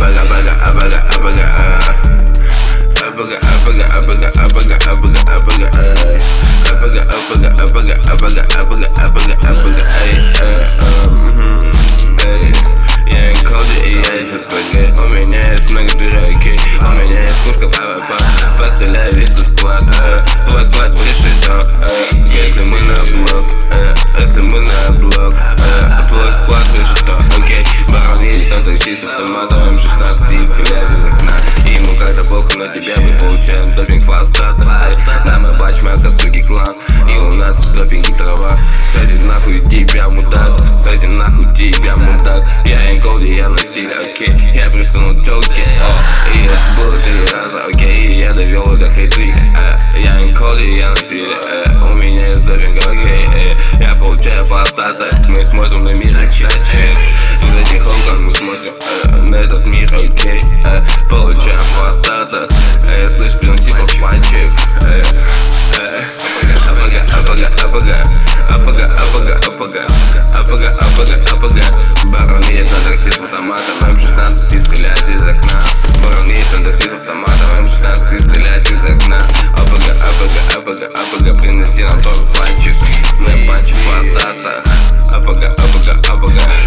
У меня есть много дураки, у меня есть пушка ПВП. Постреляю весь тот склад, твой склад выше, если мы на блок, если мы на блок, твой склад выше, окей. Барон едет на такси с автоматом М16 и стреляет из окна. Ему когда похуй на тебя, мы получаем допинг фастата. Нам и бачмак от суки клан, и у нас допинг и трава. Кстати, нахуй тебя мудак, кстати, нахуй тебя мудак. Я Энколди, я на стиле, окей. Я присунул тёлки, и это было 3 раза, окей. И я довел до хейтрика, я Энколди, я на стиле, у меня есть допинг, окей. Я получаю фастата, мы смотрим на мир, кстати. Из этих окон мы смотрим на этот мир, окей. Получаем фастата, слышь, принципов пальчик. Барон едет на такси с автоматом М16 и стреляет из окна. Барон едет на такси с автоматом М16 и стреляет из окна. АПГ, принеси нам тоже пальчик. Мы пальчик в фастатах. АПГ.